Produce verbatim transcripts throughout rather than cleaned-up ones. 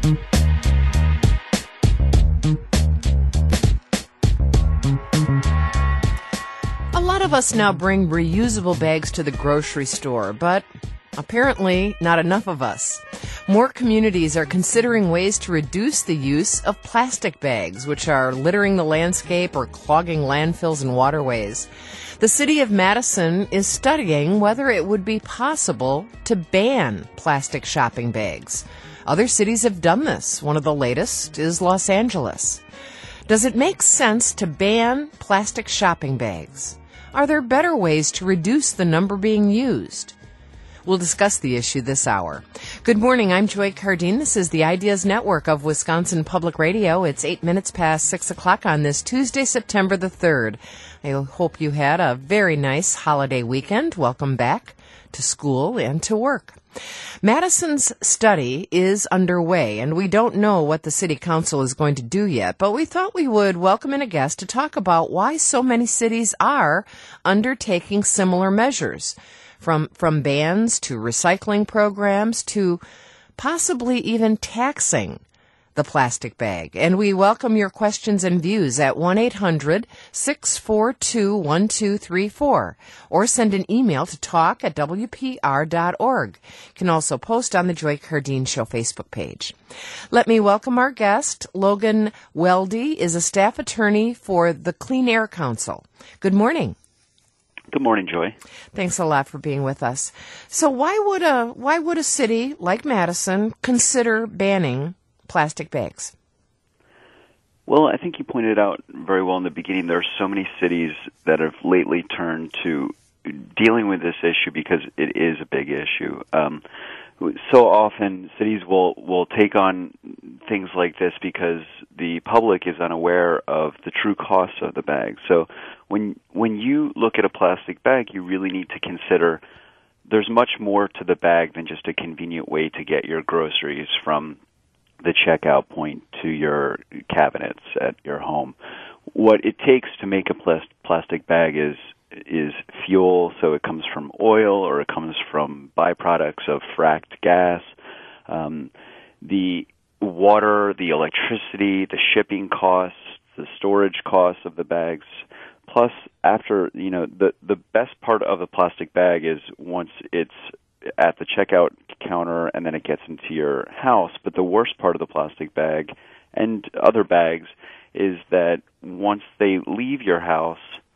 A lot of us now bring reusable bags to the grocery store, but apparently not enough of us. More communities are considering ways to reduce the use of plastic bags, which are littering the landscape or clogging landfills and waterways. The city of Madison is studying whether it would be possible to ban plastic shopping bags. Other cities have done this. One of the latest is Los Angeles. Does it make sense to ban plastic shopping bags? Are there better ways to reduce the number being used? We'll discuss the issue this hour. Good morning, I'm Joy Cardine. This is the Ideas Network of Wisconsin Public Radio. It's eight minutes past six o'clock on this Tuesday, September the third. I hope you had a very nice holiday weekend. Welcome back to school and to work. Madison's study is underway, and we don't know what the City Council is going to do yet, but we thought we would welcome in a guest to talk about why so many cities are undertaking similar measures, from from bans to recycling programs to possibly even taxing the plastic bag. And we welcome your questions and views at one eight hundred six four two one two three four or send an email to talk at w p r dot org. You can also post on the Joy Cardine Show Facebook page. Let me welcome our guest. Logan Weldy is a staff attorney for the Clean Air Council. Good morning. Good morning, Joy. Thanks a lot for being with us. So why would a why would a city like Madison consider banning plastic bags? Well, I think you pointed out very well in the beginning, there are so many cities that have lately turned to dealing with this issue because it is a big issue. Um, so often cities will, will take on things like this because the public is unaware of the true costs of the bag. So when when you look at a plastic bag, you really need to consider there's much more to the bag than just a convenient way to get your groceries from the checkout point to your cabinets at your home. What it takes to make a plas- plastic bag is is fuel, so it comes from oil or it comes from byproducts of fracked gas. Um, the water, the electricity, the shipping costs, the storage costs of the bags. Plus, after, you know, the, the best part of the plastic bag is once it's at the checkout counter and then it gets into your house. But the worst part of the plastic bag and other bags is that once they leave your house,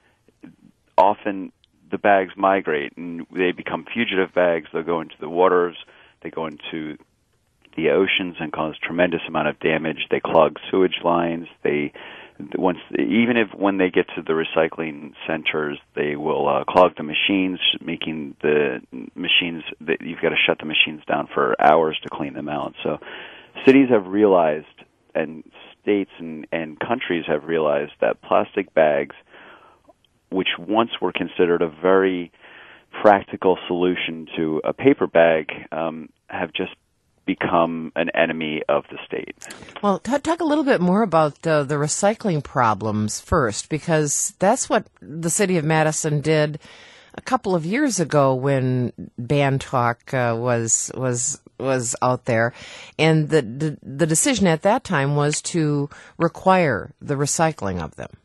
often the bags migrate and they become fugitive bags. They'll go into the waters, they go into the oceans and cause tremendous amount of damage. They clog sewage lines. They once even if when they get to the recycling centers, they will uh, clog the machines, making the machines that you've got to shut the machines down for hours to clean them out. So cities have realized, and states and, and countries have realized that plastic bags, which once were considered a very practical solution to a paper bag, um, have just become an enemy of the state. Well, t- talk a little bit more about uh, the recycling problems first, because that's what the city of Madison did a couple of years ago when ban talk uh, was was was out there, and the, the the decision at that time was to require the recycling of them.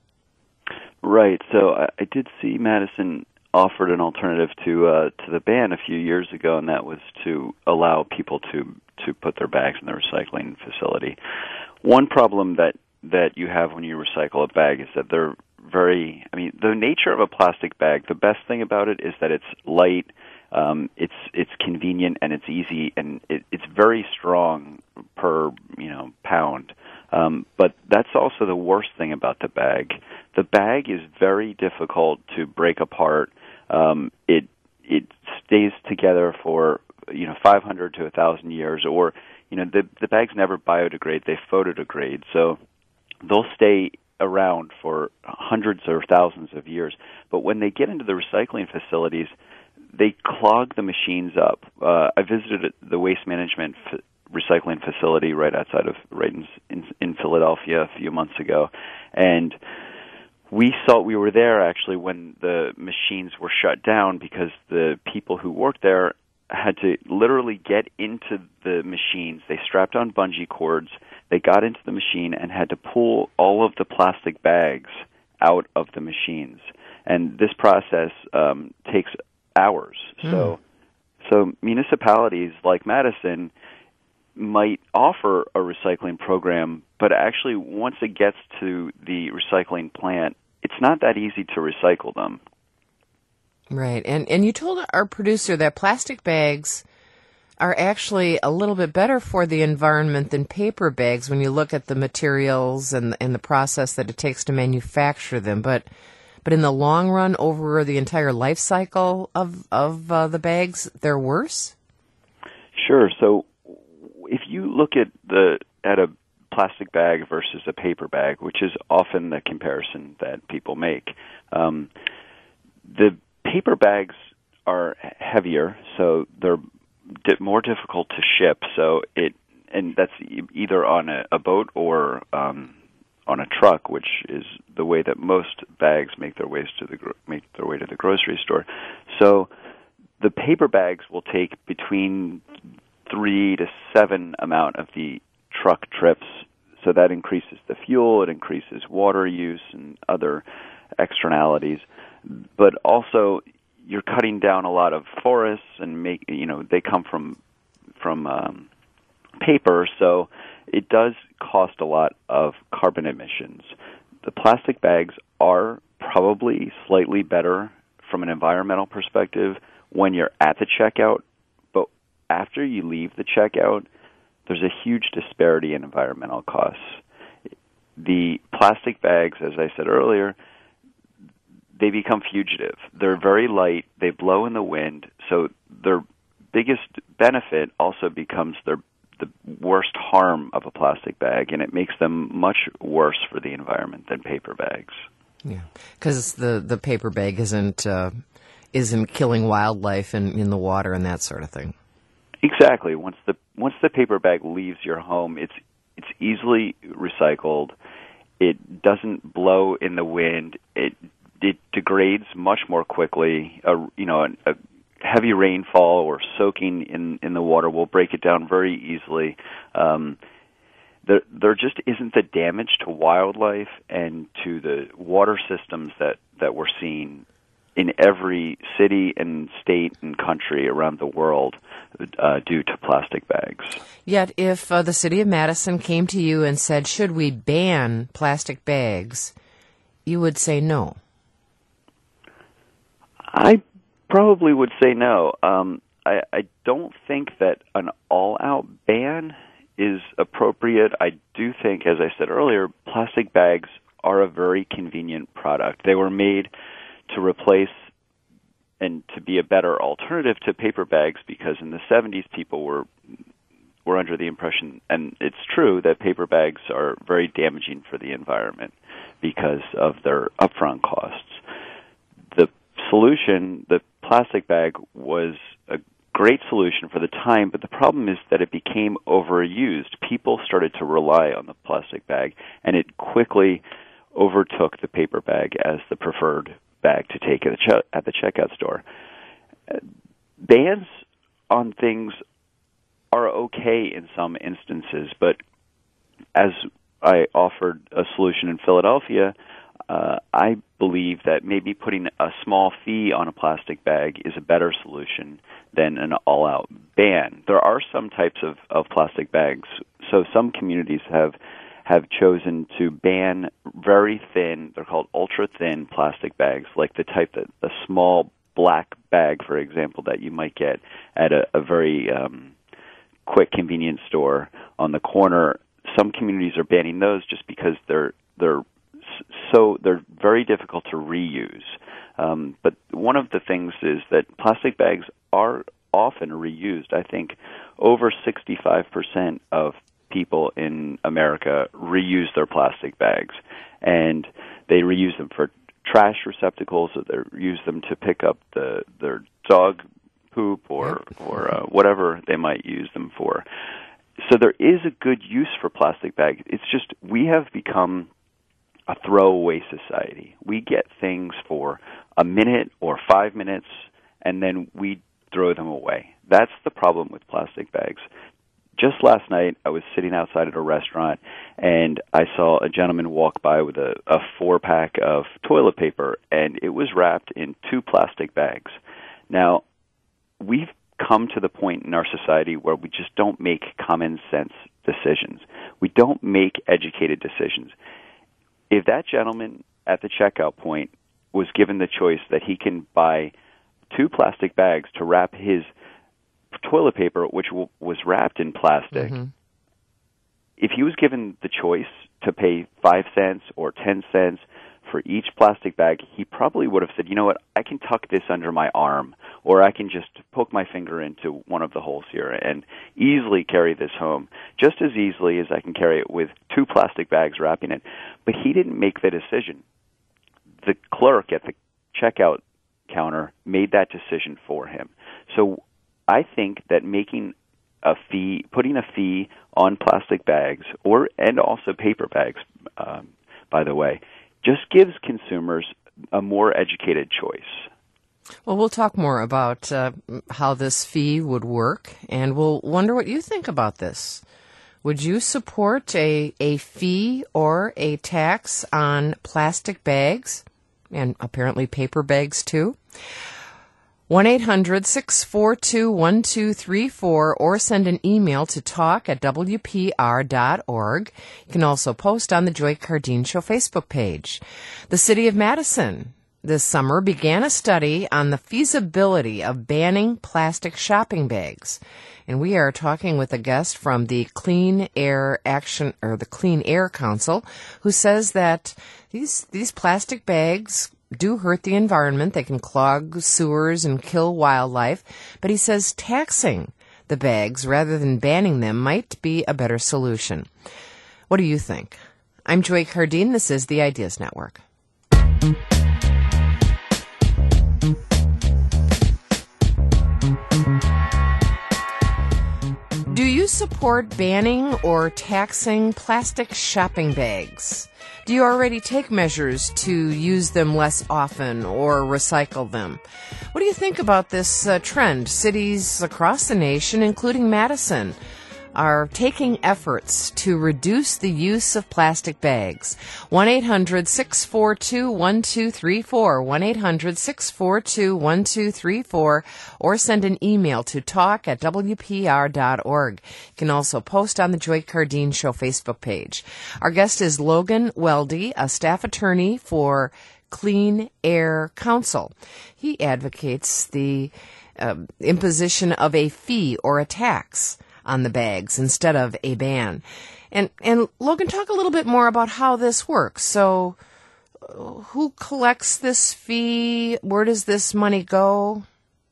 Right. So I, I did see Madison offered an alternative to uh, to the ban a few years ago, and that was to allow people to to put their bags in the recycling facility. One problem that that you have when you recycle a bag is that they're very, I mean, the nature of a plastic bag, the best thing about it is that it's light, um, it's it's convenient, and it's easy, and it, it's very strong per, you know, pound. Um, but that's also the worst thing about the bag. The bag is very difficult to break apart. Um, it it stays together for, you know, five hundred to one thousand years, or, you know, the the bags never biodegrade, they photodegrade. So they'll stay around for hundreds or thousands of years. But when they get into the recycling facilities, they clog the machines up. Uh, I visited the waste management f- recycling facility right outside of, right in, in, in Philadelphia a few months ago, and we saw, we were there actually when the machines were shut down because the people who worked there had to literally get into the machines. They strapped on bungee cords, they got into the machine and had to pull all of the plastic bags out of the machines. And this process um, takes hours. Mm. So, so municipalities like Madison might offer a recycling program, but actually once it gets to the recycling plant, it's not that easy to recycle them. Right. And and you told our producer that plastic bags are actually a little bit better for the environment than paper bags when you look at the materials and and the process that it takes to manufacture them. But but in the long run, over the entire life cycle of of uh, the bags, they're worse? Sure. So if you look at the at a plastic bag versus a paper bag, which is often the comparison that people make, um, the paper bags are heavier, so they're di- more difficult to ship. So it, and that's e- either on a, a boat or um, on a truck, which is the way that most bags make their ways to the gro- make their way to the grocery store. So the paper bags will take between three to seven amount of the truck trips. So that increases the fuel, it increases water use and other externalities. But also, you're cutting down a lot of forests, and make you know they come from from um, paper, so it does cost a lot of carbon emissions. The plastic bags are probably slightly better from an environmental perspective when you're at the checkout, but after you leave the checkout, there's a huge disparity in environmental costs. The plastic bags, as I said earlier, they become fugitive. They're very light. They blow in the wind. So their biggest benefit also becomes their the worst harm of a plastic bag, and it makes them much worse for the environment than paper bags. Yeah, because the, the paper bag isn't uh, isn't killing wildlife in, in the water and that sort of thing. Exactly. Once the once the paper bag leaves your home, it's it's easily recycled. It doesn't blow in the wind. It It degrades much more quickly. A, you know, a, a heavy rainfall or soaking in, in the water will break it down very easily. Um, there, there just isn't the damage to wildlife and to the water systems that, that we're seeing in every city and state and country around the world uh, due to plastic bags. Yet if uh, the city of Madison came to you and said, should we ban plastic bags, you would say no. I probably would say no. Um, I, I don't think that an all-out ban is appropriate. I do think, as I said earlier, plastic bags are a very convenient product. They were made to replace and to be a better alternative to paper bags because in the seventies people were were under the impression, and it's true, that paper bags are very damaging for the environment because of their upfront costs. The solution, the plastic bag, was a great solution for the time, but the problem is that it became overused. People started to rely on the plastic bag, and it quickly overtook the paper bag as the preferred bag to take at the, che- at the checkout store. Uh, bans on things are okay in some instances, but as I offered a solution in Philadelphia, Uh, I believe that maybe putting a small fee on a plastic bag is a better solution than an all-out ban. There are some types of, of plastic bags. So some communities have have chosen to ban very thin, they're called ultra-thin plastic bags, like the type that a small black bag, for example, that you might get at a, a very um, quick convenience store on the corner. Some communities are banning those just because they're they're so they're very difficult to reuse. Um, but one of the things is that plastic bags are often reused. I think over sixty-five percent of people in America reuse their plastic bags, and they reuse them for trash receptacles, or they use them to pick up the their dog poop or or uh, whatever they might use them for. So there is a good use for plastic bags. It's just we have become a throwaway society. We get things for a minute or five minutes, and then we throw them away. that's the problem with plastic bags. Just last night, I was sitting outside at a restaurant, and I saw a gentleman walk by with a, a four-pack of toilet paper, and it was wrapped in two plastic bags. Now, we've come to the point in our society where we just don't make common sense decisions. We don't make educated decisions. If that gentleman at the checkout point was given the choice that he can buy two plastic bags to wrap his toilet paper, which w- was wrapped in plastic, mm-hmm. if he was given the choice to pay five cents or ten cents for each plastic bag, he probably would have said, you know what, I can tuck this under my arm, or I can just poke my finger into one of the holes here and easily carry this home, just as easily as I can carry it with two plastic bags wrapping it. But he didn't make the decision. The clerk at the checkout counter made that decision for him. So I think that making a fee, putting a fee on plastic bags, or and also paper bags, um, by the way, just gives consumers a more educated choice. Well, we'll talk more about uh, how this fee would work, and we'll wonder what you think about this. Would you support a, a fee or a tax on plastic bags, and apparently paper bags too? one eight hundred six four two one two three four or send an email to talk at w p r dot org. You can also post on the Joy Cardeen Show Facebook page. The City of Madison this summer began a study on the feasibility of banning plastic shopping bags. And we are talking with a guest from the Clean Air Action, or the Clean Air Council, who says that these these plastic bags do hurt the environment. They can clog sewers and kill wildlife. But he says taxing the bags rather than banning them might be a better solution. What do you think? I'm Joy Cardeen. This is the Ideas Network. Do you support banning or taxing plastic shopping bags? Do you already take measures to use them less often or recycle them? What do you think about this uh, trend? Cities across the nation, including Madison, are taking efforts to reduce the use of plastic bags. one eight hundred six four two one two three four, one eight hundred six four two one two three four, or send an email to talk at w p r dot org. You can also post on the Joy Cardeen Show Facebook page. Our guest is Logan Weldy, a staff attorney for Clean Air Council. He advocates the uh, imposition of a fee or a tax on the bags instead of a ban. And and Logan, talk a little bit more about how this works. So uh, who collects this fee? Where does this money go?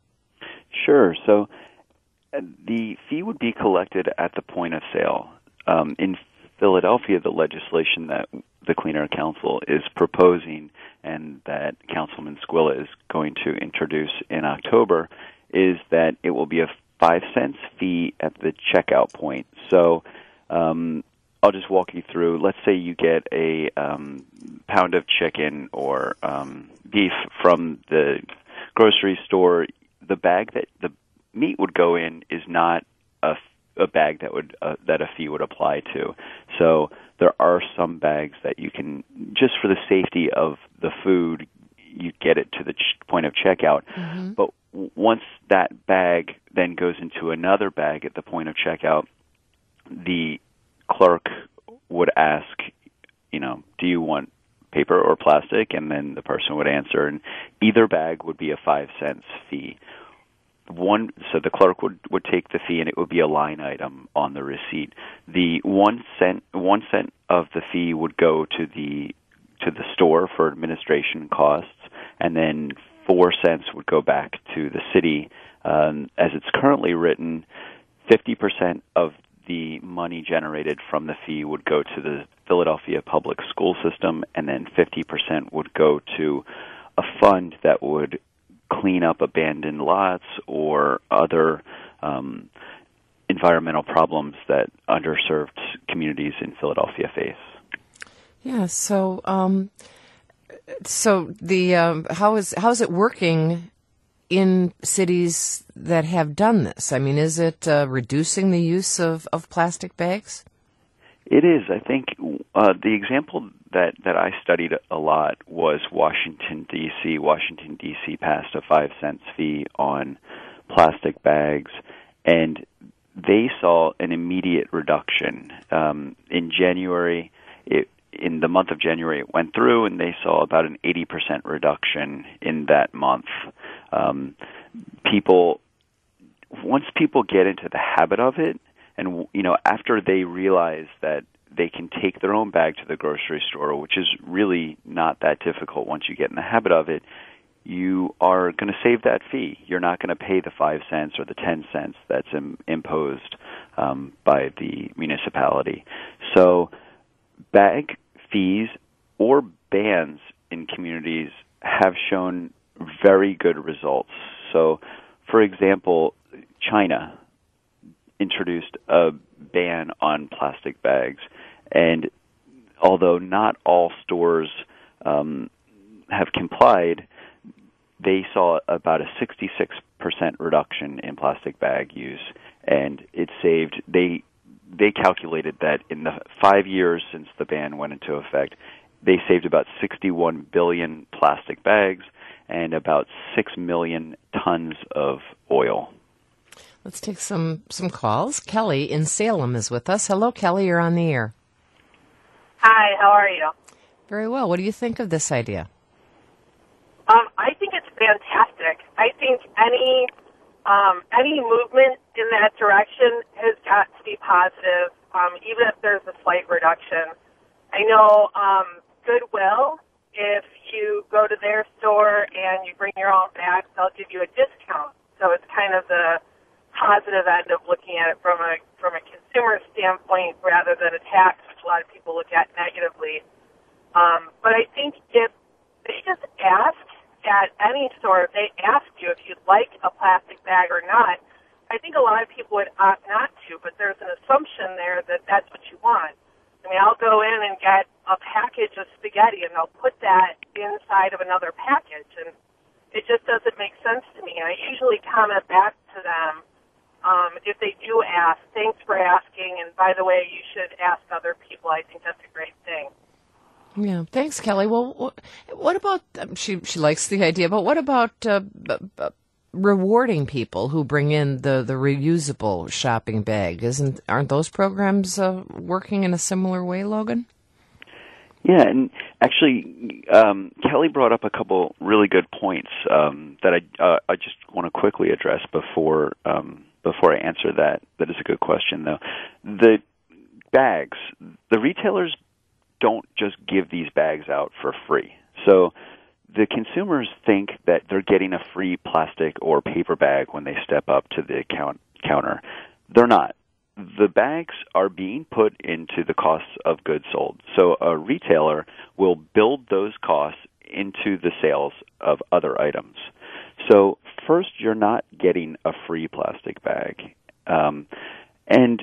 Sure. So uh, the fee would be collected at the point of sale. Um, in Philadelphia, the legislation that the Clean Air Council is proposing and that Councilman Squilla is going to introduce in October is that it will be a five cents fee at the checkout point. So um, I'll just walk you through. Let's say you get a um, pound of chicken or um, beef from the grocery store. The bag that the meat would go in is not a, a bag that would uh, that a fee would apply to. So there are some bags that you can, just for the safety of the food, you get it to the ch- point of checkout. Mm-hmm. But once that bag then goes into another bag at the point of checkout, the clerk would ask, you know, do you want paper or plastic? And then the person would answer, and either bag would be a five cents fee. One, so the clerk would, would take the fee, and it would be a line item on the receipt. The one cent one cent of the fee would go to the to the store for administration costs, and then four cents would go back to the city. Um, as it's currently written, fifty percent of the money generated from the fee would go to the Philadelphia public school system, and then fifty percent would go to a fund that would clean up abandoned lots or other um, environmental problems that underserved communities in Philadelphia face. Yeah, so um, so the um, how is how is it working in cities that have done this? I mean, is it uh, reducing the use of, of plastic bags? It is. I think uh, the example that, that I studied a lot was Washington, D C Washington, D C passed a five cents fee on plastic bags, and they saw an immediate reduction. Um, in January, it, in the month of January, it went through, and they saw about an eighty percent reduction in that month. Um, people, once people get into the habit of it, and, you know, after they realize that they can take their own bag to the grocery store, which is really not that difficult once you get in the habit of it, you are going to save that fee. You're not going to pay the five cents or the ten cents that's im- imposed um, by the municipality. So bag fees or bans in communities have shown very good results. So, for example, China introduced a ban on plastic bags, and although not all stores um, have complied, they saw about a sixty-six percent reduction in plastic bag use, and it saved, they they calculated that in the five years since the ban went into effect, they saved about sixty-one billion plastic bags and about six million tons of oil. Let's take some, some calls. Kelly in Salem is with us. Hello, Kelly. You're on the air. Hi, how are you? Very well. What do you think of this idea? Um, I think it's fantastic. I think any um, any movement in that direction has got to be positive, um, even if there's a slight reduction. I know um, Goodwill, if you go to their store and you bring your own bags, they'll give you a discount. So it's kind of the positive end of looking at it from a from a consumer standpoint rather than a tax, which a lot of people look at negatively. Um, but I think if they just ask at any store, if they ask you if you'd like a plastic bag or not, I think a lot of people would opt not to, but there's an assumption there that that's what you want. I mean, I'll go in and get a package of spaghetti, and they'll put that inside of another package, and it just doesn't make sense to me. And I usually comment back to them Um, if they do ask, thanks for asking, and by the way, you should ask other people. I think that's a great thing. Yeah, thanks, Kelly. Well, what, what about, um, she she likes the idea, but what about uh, b- b- rewarding people who bring in the, the reusable shopping bag? Isn't Aren't those programs uh, working in a similar way, Logan? Yeah, and actually, um, Kelly brought up a couple really good points um, that I uh, I just want to quickly address before um, before I answer that. That is a good question, though. The bags, the retailers don't just give these bags out for free. So the consumers think that they're getting a free plastic or paper bag when they step up to the count- counter. They're not. The bags are being put into the costs of goods sold. So a retailer will build those costs into the sales of other items. So first, you're not getting a free plastic bag. Um, and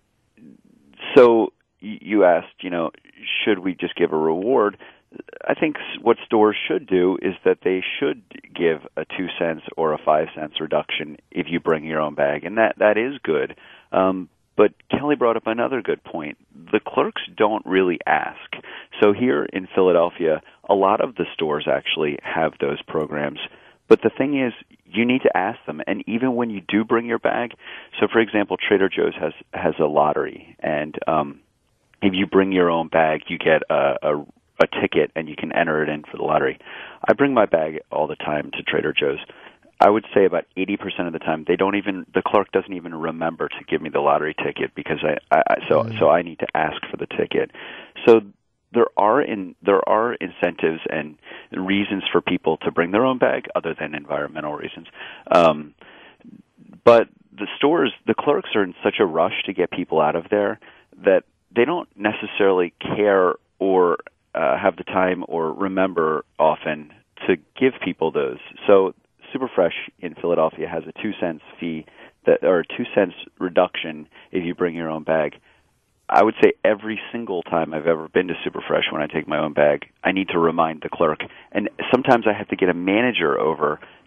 so you asked, you know, should we just give a reward? I think what stores should do is that they should give a two cents or a five cents reduction if you bring your own bag, and that, that is good. Um, But Kelly brought up another good point. The clerks don't really ask. So here in Philadelphia, a lot of the stores actually have those programs. But the thing is, you need to ask them. And even when you do bring your bag, so for example, Trader Joe's has, has a lottery. And um, if you bring your own bag, you get a, a, a ticket and you can enter it in for the lottery. I bring my bag all the time to Trader Joe's. I would say about eighty percent of the time they don't even, the clerk doesn't even remember to give me the lottery ticket because I, I so mm. so I need to ask for the ticket. So there are in there are incentives and reasons for people to bring their own bag other than environmental reasons. Um, but the stores, the clerks are in such a rush to get people out of there that they don't necessarily care or uh, have the time or remember often to give people those. So Superfresh in Philadelphia has a two cents fee that, or a two cents reduction if you bring your own bag. I would say every single time I've ever been to Superfresh when I take my own bag, I need to remind the clerk. And sometimes I have to get a manager over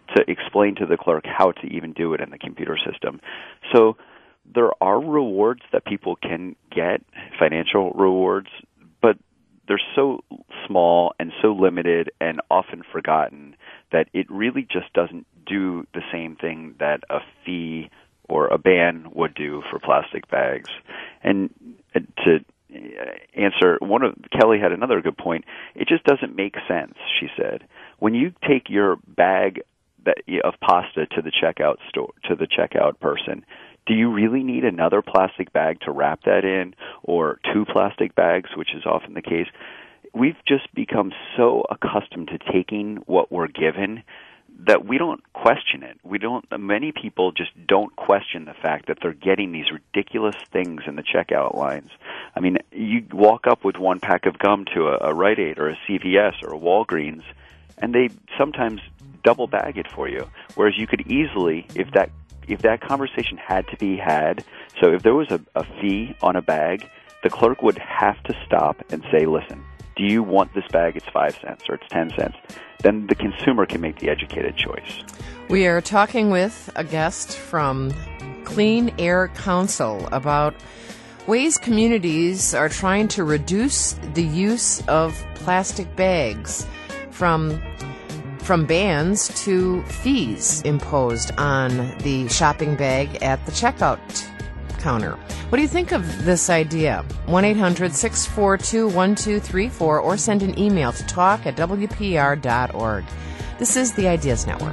to explain to the clerk how to even do it in the computer system. So there are rewards that people can get, financial rewards, but they're so small and so limited and often forgotten that it really just doesn't do the same thing that a fee or a ban would do for plastic bags. And to answer, one of Kelly had another good point. It just doesn't make sense, she said. When you take your bag that, of pasta to the checkout store, to the checkout person, do you really need another plastic bag to wrap that in, or two plastic bags, which is often the case? We've just become so accustomed to taking what we're given that we don't question it. We don't. Many people just don't question the fact that they're getting these ridiculous things in the checkout lines. I mean, you walk up with one pack of gum to a, a Rite Aid or a C V S or a Walgreens, and they sometimes double bag it for you. Whereas you could easily, if that if that conversation had to be had, so if there was a, a fee on a bag, the clerk would have to stop and say, "Listen, do you want this bag? It's five cents or it's ten cents." Then the consumer can make the educated choice. We are talking with a guest from Clean Air Council about ways communities are trying to reduce the use of plastic bags, from from bans to fees imposed on the shopping bag at the checkout counter. What do you think of this idea? one eight hundred six four two one two three four or send an email to talk at W P R dot org. This is the Ideas Network.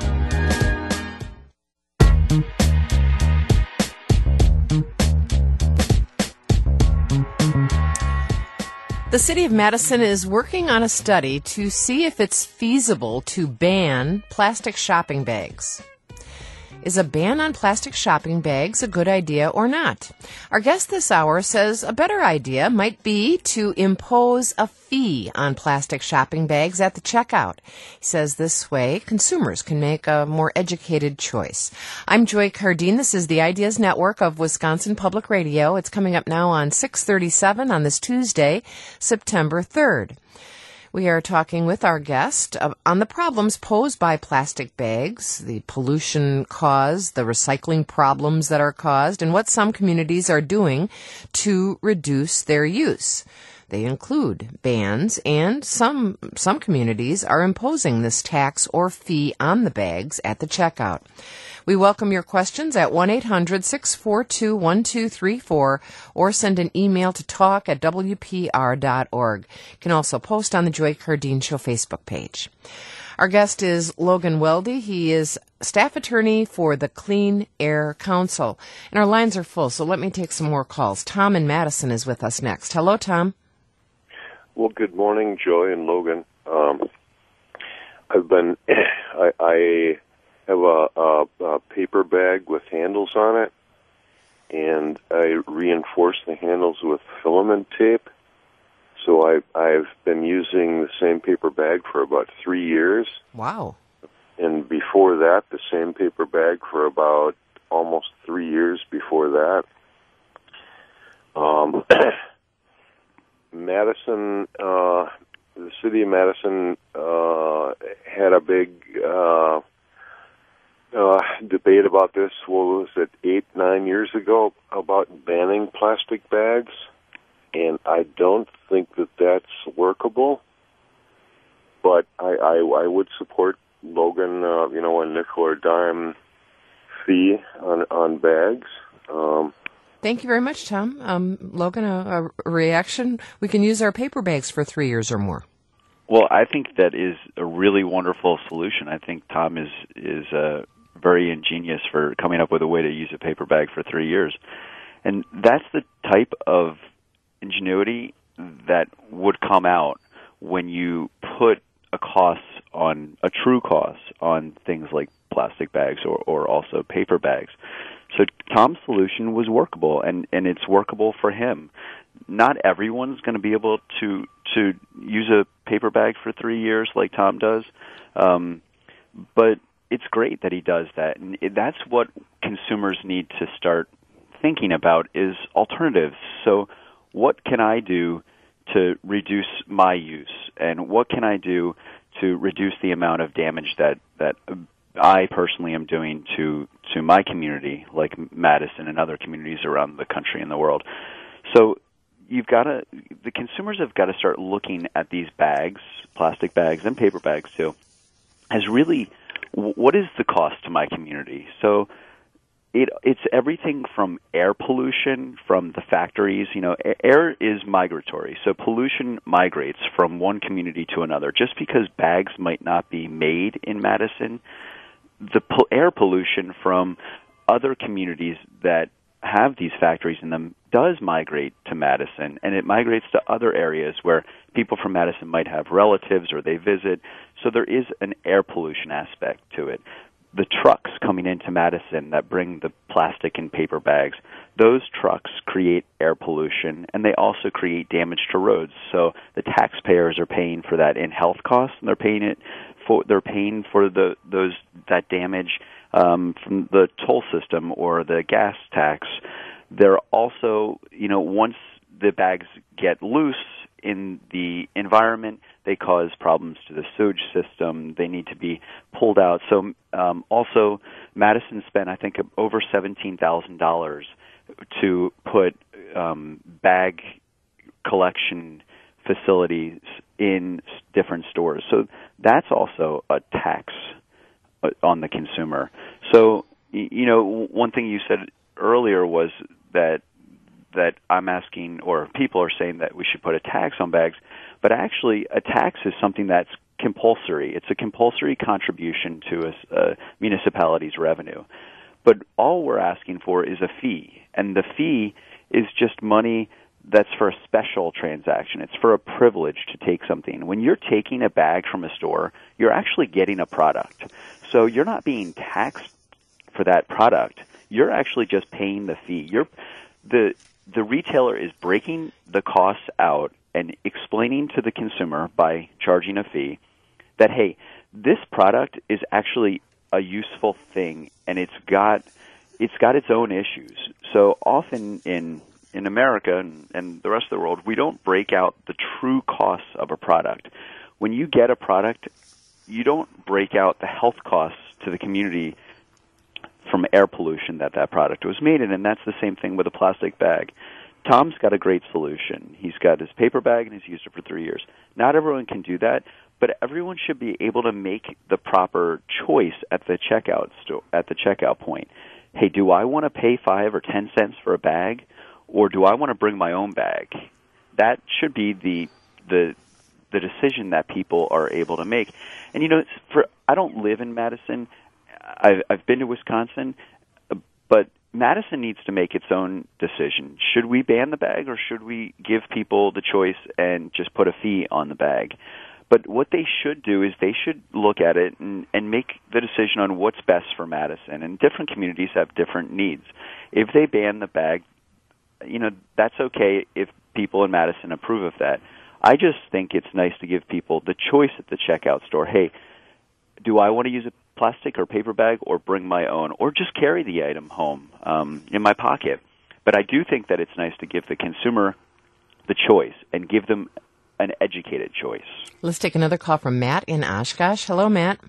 The City of Madison is working on a study to see if it's feasible to ban plastic shopping bags. Is a ban on plastic shopping bags a good idea or not? Our guest this hour says a better idea might be to impose a fee on plastic shopping bags at the checkout. He says this way consumers can make a more educated choice. I'm Joy Cardine. This is the Ideas Network of Wisconsin Public Radio. It's coming up now on six thirty-seven on this Tuesday, September third. We are talking with our guest on the problems posed by plastic bags, the pollution caused, the recycling problems that are caused, and what some communities are doing to reduce their use. They include bans, and some some communities are imposing this tax or fee on the bags at the checkout. We welcome your questions at one eight hundred six four two one two three four or send an email to talk at W P R dot org. You can also post on the Joy Cardine Show Facebook page. Our guest is Logan Weldy. He is staff attorney for the Clean Air Council. And our lines are full, so let me take some more calls. Tom in Madison is with us next. Hello, Tom. Well, good morning, Joy and Logan. Um, I've been, I, I have a, a, a paper bag with handles on it, and I reinforce the handles with filament tape. So I, I've been using the same paper bag for about three years. Wow. And before that, the same paper bag for about almost three years before that. Um, Madison, uh, the city of Madison uh, had a big uh, uh, debate about this, what was it, eight, nine years ago, about banning plastic bags. And I don't think that that's workable. But I, I, I would support Logan, uh, you know, a nickel or dime fee on, on bags. Um, Thank you very much, Tom. Um, Logan, a, a reaction? We can use our paper bags for three years or more. Well, I think that is a really wonderful solution. I think Tom is is uh, very ingenious for coming up with a way to use a paper bag for three years. And that's the type of ingenuity that would come out when you put a cost on, a true cost on things like plastic bags or, or also paper bags. So Tom's solution was workable, and, and it's workable for him. Not everyone's going to be able to to use a paper bag for three years like Tom does, um, but it's great that he does that. And that's what consumers need to start thinking about is alternatives. So what can I do to reduce my use, and what can I do to reduce the amount of damage that, that I personally am doing to to my community, like Madison and other communities around the country and the world. So you've got to, the consumers have got to start looking at these bags, plastic bags and paper bags too, as really, what is the cost to my community? So it it's everything from air pollution from the factories. You know, air is migratory, so pollution migrates from one community to another. Just because bags might not be made in Madison, the po- air pollution from other communities that have these factories in them does migrate to Madison, and it migrates to other areas where people from Madison might have relatives or they visit. So there is an air pollution aspect to it. The trucks coming into Madison that bring the plastic and paper bags, those trucks create air pollution, and they also create damage to roads. So the taxpayers are paying for that in health costs, and they're paying it for they're paying for the those that damage um, from the toll system or the gas tax. They're also, you know, once the bags get loose in the environment, they cause problems to the sewage system. They need to be pulled out. So um, also, Madison spent, I think, over seventeen thousand dollars to put um, bag collection facilities in different stores. So that's also a tax on the consumer. So, you know, one thing you said earlier was that that I'm asking, or people are saying that we should put a tax on bags, but actually a tax is something that's compulsory. It's a compulsory contribution to a, a municipality's revenue. But all we're asking for is a fee, and the fee is just money that's for a special transaction. It's for a privilege to take something. When you're taking a bag from a store, you're actually getting a product. So you're not being taxed for that product. You're actually just paying the fee. You're the the retailer is breaking the costs out and explaining to the consumer by charging a fee that, hey, this product is actually a useful thing, and it's got it's got its own issues. So often in in America and, and the rest of the world, we don't break out the true costs of a product. When you get a product, you don't break out the health costs to the community from air pollution that that product was made in, and that's the same thing with a plastic bag. Tom's got a great solution. He's got his paper bag, and he's used it for three years. Not everyone can do that, but everyone should be able to make the proper choice at the checkout sto- at the checkout point. Hey, do I want to pay five or ten cents for a bag, or do I want to bring my own bag? That should be the the the decision that people are able to make. And you know, for I don't live in Madison. I've, I've been to Wisconsin, but Madison needs to make its own decision. Should we ban the bag, or should we give people the choice and just put a fee on the bag? But what they should do is they should look at it and, and make the decision on what's best for Madison. And different communities have different needs. If they ban the bag, you know, that's okay if people in Madison approve of that. I just think it's nice to give people the choice at the checkout store. Hey, do I want to use a plastic or paper bag, or bring my own, or just carry the item home um, in my pocket? But I do think that it's nice to give the consumer the choice and give them an educated choice. Let's take another call from Matt in Oshkosh. Hello, Matt.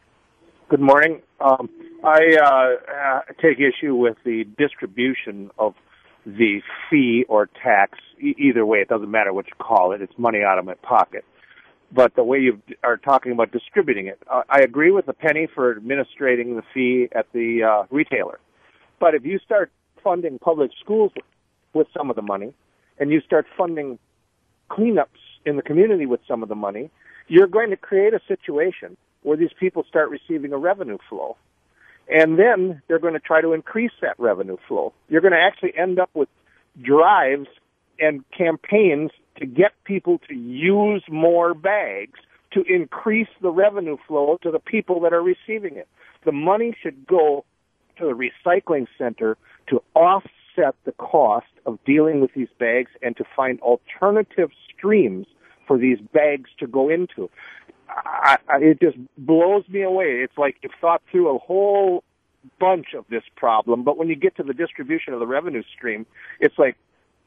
Good morning. Um, I uh, uh, take issue with the distribution of the fee or tax. E- either way, it doesn't matter what you call it. It's money out of my pocket. But the way you are talking about distributing it, uh, I agree with the penny for administrating the fee at the uh, retailer. But if you start funding public schools with some of the money, and you start funding cleanups in the community with some of the money, you're going to create a situation where these people start receiving a revenue flow. And then they're going to try to increase that revenue flow. You're going to actually end up with drives and campaigns to get people to use more bags to increase the revenue flow to the people that are receiving it. The money should go to the recycling center to offset the cost of dealing with these bags and to find alternative streams for these bags to go into. I, I, it just blows me away. It's like you've thought through a whole bunch of this problem, but when you get to the distribution of the revenue stream, it's like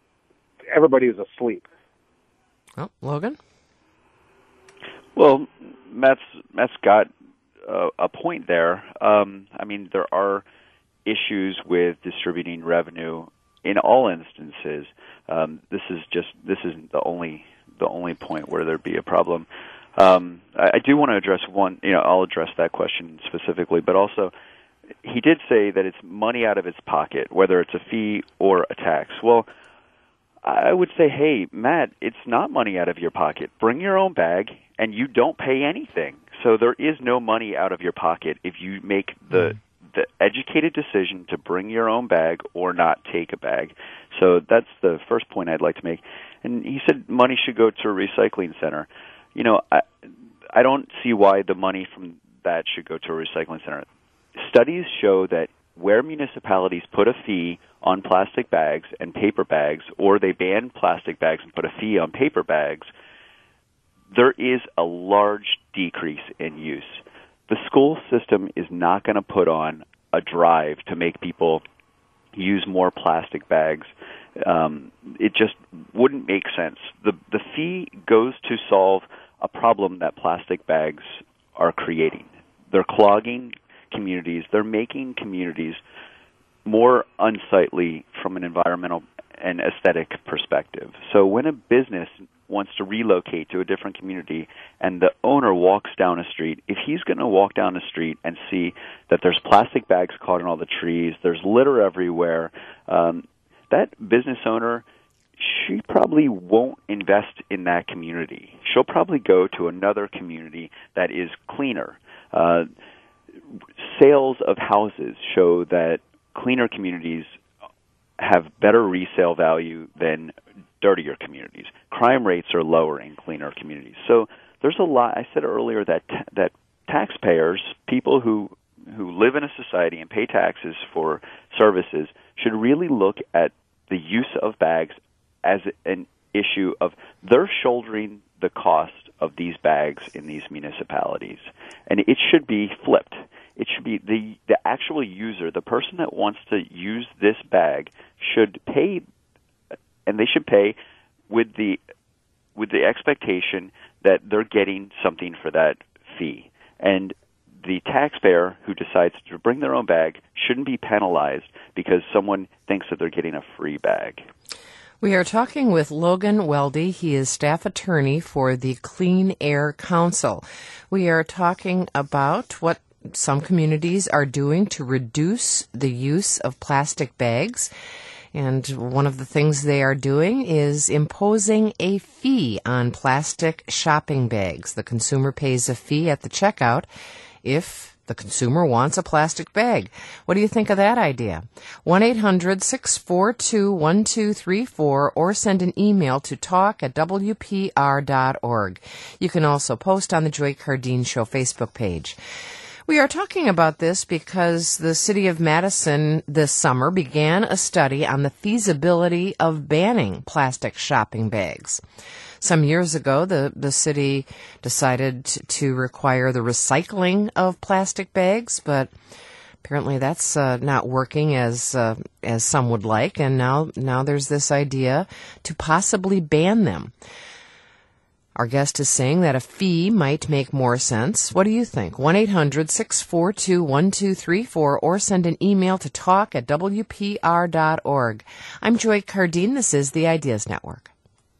everybody is asleep. Oh, Logan? Well, Matt's Matt's got a, a point there. Um, I mean, there are issues with distributing revenue in all instances. Um, this is just this isn't the only the only point where there'd be a problem. Um, I, I do want to address one. You know, I'll address that question specifically, but also he did say that it's money out of its pocket, whether it's a fee or a tax. Well, I would say, hey, Matt, it's not money out of your pocket. Bring your own bag, and you don't pay anything. So there is no money out of your pocket if you make the the educated decision to bring your own bag or not take a bag. So that's the first point I'd like to make. And he said money should go to a recycling center. You know, I, I don't see why the money from that should go to a recycling center. Studies show that where municipalities put a fee on plastic bags and paper bags, or they ban plastic bags and put a fee on paper bags, there is a large decrease in use. The school system is not going to put on a drive to make people use more plastic bags. Um, it just wouldn't make sense. The the fee goes to solve a problem that plastic bags are creating. They're clogging communities. They're making communities more unsightly from an environmental and aesthetic perspective. So when a business wants to relocate to a different community and the owner walks down a street, if he's going to walk down a street and see that there's plastic bags caught in all the trees, there's litter everywhere, um, that business owner, she probably won't invest in that community. She'll probably go to another community that is cleaner. Uh, sales of houses show that cleaner communities have better resale value than dirtier communities. Crime rates are lower in cleaner communities. So there's a lot. I said earlier that that taxpayers, people who who live in a society and pay taxes for services, should really look at the use of bags as an issue of they're shouldering the cost of these bags in these municipalities. And it should be flipped. It should be the, the actual user, the person that wants to use this bag should pay, and they should pay with the with the expectation that they're getting something for that fee. And the taxpayer who decides to bring their own bag shouldn't be penalized because someone thinks that they're getting a free bag. We are talking with Logan Weldy. He is staff attorney for the Clean Air Council. We are talking about what some communities are doing to reduce the use of plastic bags. And one of the things they are doing is imposing a fee on plastic shopping bags. The consumer pays a fee at the checkout if the consumer wants a plastic bag. What do you think of that idea? one eight hundred six four two one two three four or send an email to talk at w p r dot org. You can also post on the Joy Cardine Show Facebook page. We are talking about this because the city of Madison this summer began a study on the feasibility of banning plastic shopping bags. Some years ago, the, the city decided to require the recycling of plastic bags, but apparently that's uh, not working as uh, as some would like, and now now there's this idea to possibly ban them. Our guest is saying that a fee might make more sense. What do you think? one eight hundred six four two one two three four or send an email to talk at w p r dot org. I'm Joy Cardine. This is the Ideas Network.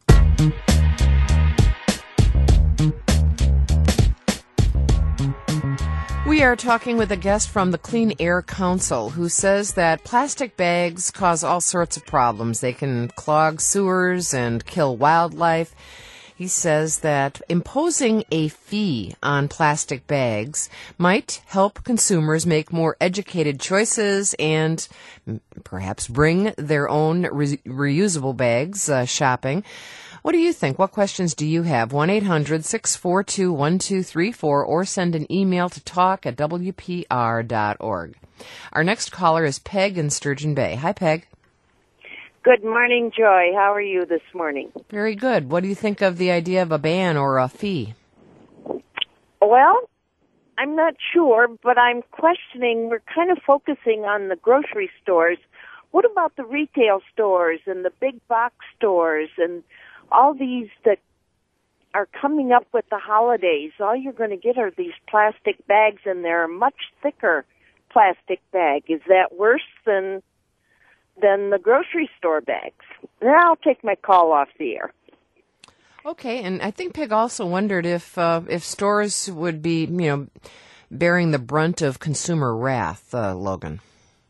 We are talking with a guest from the Clean Air Council who says that plastic bags cause all sorts of problems. They can clog sewers and kill wildlife. He says that imposing a fee on plastic bags might help consumers make more educated choices and perhaps bring their own re- reusable bags uh, shopping. What do you think? What questions do you have? one eight hundred six four two one two three four or send an email to talk at w p r dot org. Our next caller is Peg in Sturgeon Bay. Hi, Peg. Good morning, Joy. How are you this morning? Very good. What do you think of the idea of a ban or a fee? Well, I'm not sure, but I'm questioning. We're kind of focusing on the grocery stores. What about the retail stores and the big box stores and all these that are coming up with the holidays. All you're going to get are these plastic bags, and they're a much thicker plastic bag. Is that worse than than the grocery store bags? Then I'll take my call off the air. Okay, and I think Peg also wondered if uh, if stores would be, you know, bearing the brunt of consumer wrath, uh, Logan.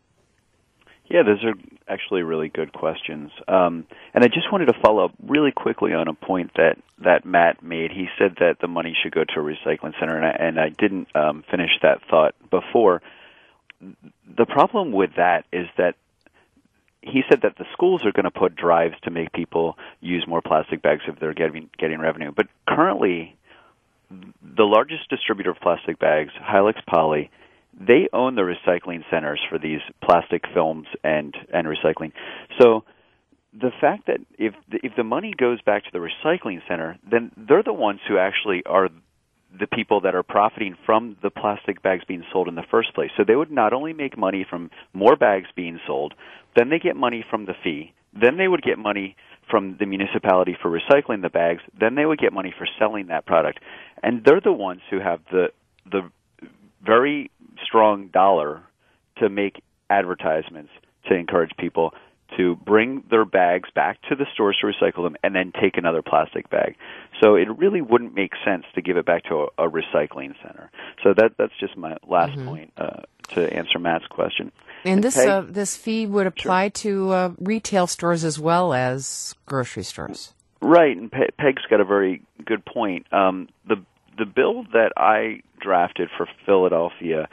Yeah, those are actually really good questions. Um, and I just wanted to follow up really quickly on a point that, that Matt made. He said that the money should go to a recycling center, and I, and I didn't um, finish that thought before. The problem with that is that he said that the schools are going to put drives to make people use more plastic bags if they're getting getting revenue. But currently, the largest distributor of plastic bags, Hilux Poly, they own the recycling centers for these plastic films and, and recycling. So the fact that if the, if the money goes back to the recycling center, then they're the ones who actually are the people that are profiting from the plastic bags being sold in the first place. So they would not only make money from more bags being sold, then they get money from the fee, then they would get money from the municipality for recycling the bags, then they would get money for selling that product. And they're the ones who have the the very strong dollar to make advertisements to encourage people to bring their bags back to the stores to recycle them and then take another plastic bag. So it really wouldn't make sense to give it back to a, a recycling center. So that that's just my last mm-hmm. point uh, to answer Matt's question. And, and this Peg, uh, this fee would apply sure. to uh, retail stores as well as grocery stores. Right, and Pe- Peg's got a very good point. Um, the the bill that I drafted for Philadelphia,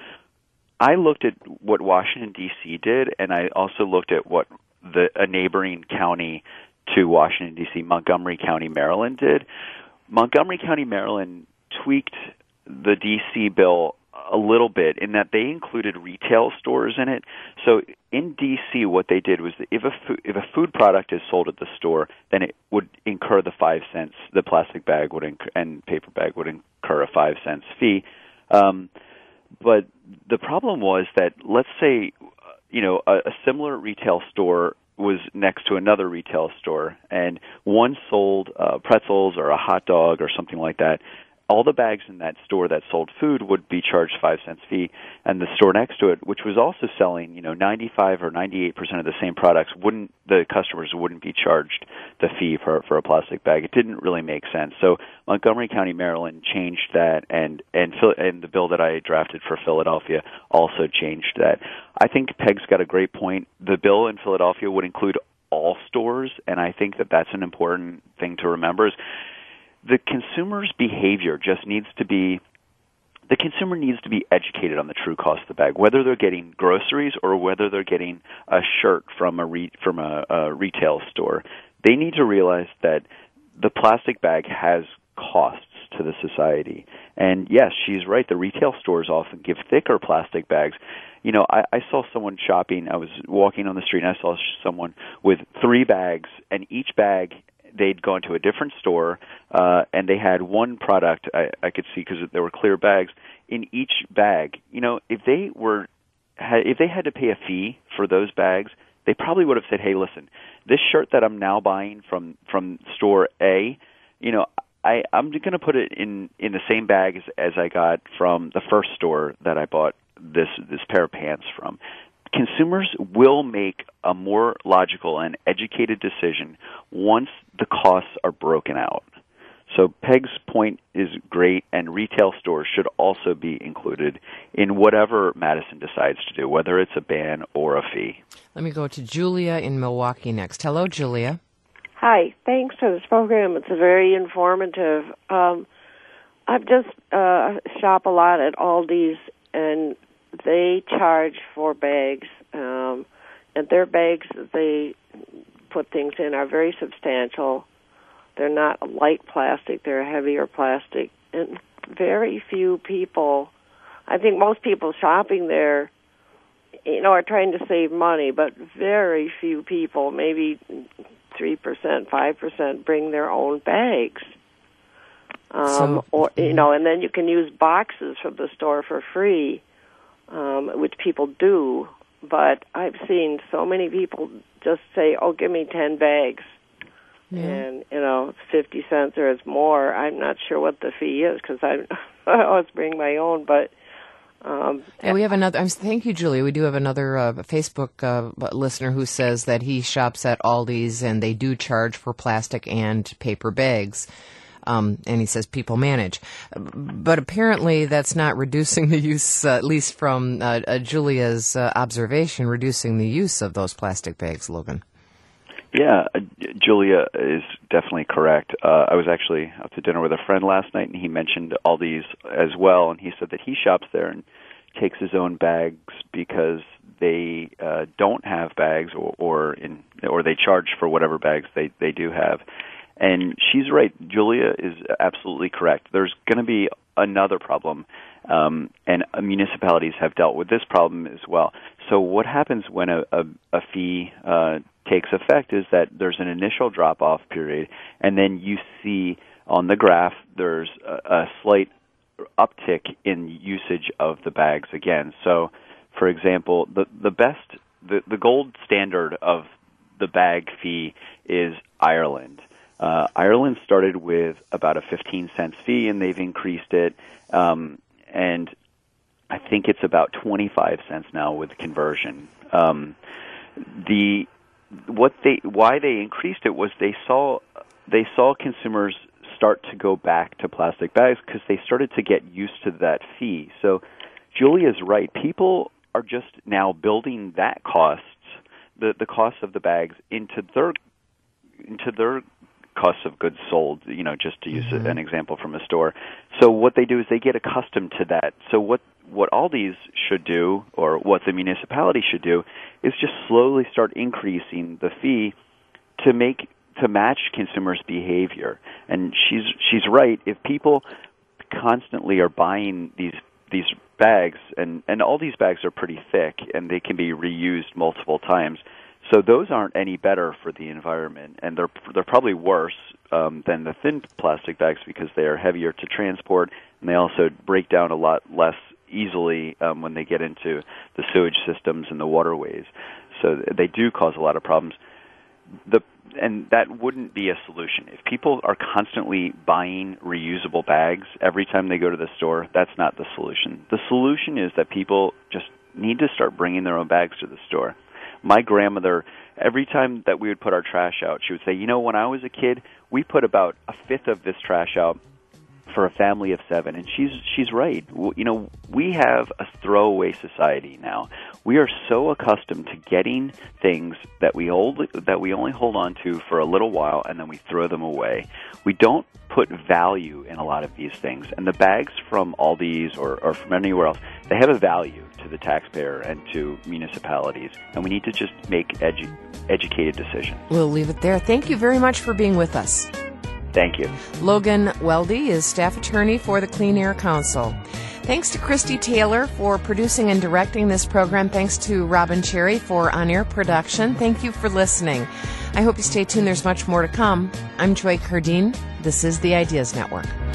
I looked at what Washington, D C did, and I also looked at what the a neighboring county to Washington, D C, Montgomery County, Maryland, did. Montgomery County, Maryland tweaked the D C bill a little bit in that they included retail stores in it. So in D C, what they did was that if a food, if a food product is sold at the store, then it would incur the five cents. The plastic bag would inc- and paper bag would incur a five cents fee. Um, but the problem was that, let's say, you know, a, a similar retail store was next to another retail store, and one sold uh, pretzels or a hot dog or something like that. All the bags in that store that sold food would be charged five cents fee, and the store next to it, which was also selling, you know, ninety-five or ninety-eight percent of the same products, wouldn't the customers wouldn't be charged the fee for for a plastic bag. It didn't really make sense. So Montgomery County, Maryland, changed that, and and and the bill that I drafted for Philadelphia also changed that. I think Peg's got a great point. The bill in Philadelphia would include all stores, and I think that that's an important thing to remember. Is the consumer's behavior just needs to be, the consumer needs to be educated on the true cost of the bag, whether they're getting groceries or whether they're getting a shirt from a re, from a, a retail store. They need to realize that the plastic bag has costs to the society. And yes, she's right, the retail stores often give thicker plastic bags. You know, I, I saw someone shopping, I was walking on the street, and I saw someone with three bags, and each bag they'd gone to a different store, uh, and they had one product I, I could see because there were clear bags in each bag. You know, if they were, if they had to pay a fee for those bags, they probably would have said, "Hey, listen, this shirt that I'm now buying from from store A, you know, I I'm going to put it in in the same bag as, as I got from the first store that I bought this this pair of pants from." Consumers will make a more logical and educated decision once the costs are broken out. So Peg's point is great, and retail stores should also be included in whatever Madison decides to do, whether it's a ban or a fee. Let me go to Julia in Milwaukee next. Hello, Julia. Hi. Thanks for this program. It's very informative. Um, I've just uh, shop a lot at Aldi's, and they charge for bags, um, and their bags that they put things in are very substantial. They're not light plastic, they're heavier plastic, and very few people, I think most people shopping there, you know, are trying to save money, but very few people, maybe three percent, five percent, bring their own bags. Um, so, or, you know, and then you can use boxes from the store for free. Um, which people do, but I've seen so many people just say, "Oh, give me ten bags," yeah. and you know, fifty cents or it's more. I'm not sure what the fee is because I, I always bring my own, but... Um, and we have another, um, thank you, Julia. We do have another uh, Facebook uh, listener who says that he shops at Aldi's and they do charge for plastic and paper bags. Um, and he says people manage. But apparently that's not reducing the use, uh, at least from uh, uh, Julia's uh, observation, reducing the use of those plastic bags, Logan. Yeah, uh, Julia is definitely correct. Uh, I was actually out to dinner with a friend last night, and he mentioned Aldi's as well, and he said that he shops there and takes his own bags because they uh, don't have bags, or or, in, or they charge for whatever bags they, they do have. And she's right. Julia is absolutely correct. There's going to be another problem, um, and municipalities have dealt with this problem as well. So what happens when a, a, a fee uh, takes effect is that there's an initial drop-off period, and then you see on the graph there's a, a slight uptick in usage of the bags again. So, for example, the, the best, the, the gold standard of the bag fee is Ireland. Uh, Ireland started with about a fifteen cent fee, and they've increased it, um, and I think it's about twenty-five cents now with conversion. Um, the what they why they increased it was they saw they saw consumers start to go back to plastic bags because they started to get used to that fee. So Julia's right. People are just now building that costs, the the cost of the bags, into their into their costs of goods sold, you know, just to use mm-hmm. an example from a store. So what they do is they get accustomed to that. So what, what Aldi's should do, or what the municipality should do, is just slowly start increasing the fee to make to match consumers' behavior. And she's she's right. If people constantly are buying these these bags, and, and all these bags are pretty thick, and they can be reused multiple times, so those aren't any better for the environment, and they're they're probably worse um, than the thin plastic bags because they are heavier to transport, and they also break down a lot less easily um, when they get into the sewage systems and the waterways. So they do cause a lot of problems. The and that wouldn't be a solution. If people are constantly buying reusable bags every time they go to the store, that's not the solution. The solution is that people just need to start bringing their own bags to the store. My grandmother, every time that we would put our trash out, she would say, you know, when I was a kid, we put about a fifth of this trash out for a family of seven. And she's she's right. You know, we have a throwaway society now. We are so accustomed to getting things that we hold, that we only hold on to for a little while, and then we throw them away. We don't put value in a lot of these things. And the bags from Aldi's or, or from anywhere else, they have a value to the taxpayer and to municipalities. And we need to just make edu- educated decisions. We'll leave it there. Thank you very much for being with us. Thank you. Logan Weldy is staff attorney for the Clean Air Council. Thanks to Christy Taylor for producing and directing this program. Thanks to Robin Cherry for on-air production. Thank you for listening. I hope you stay tuned. There's much more to come. I'm Joy Cardine. This is the Ideas Network.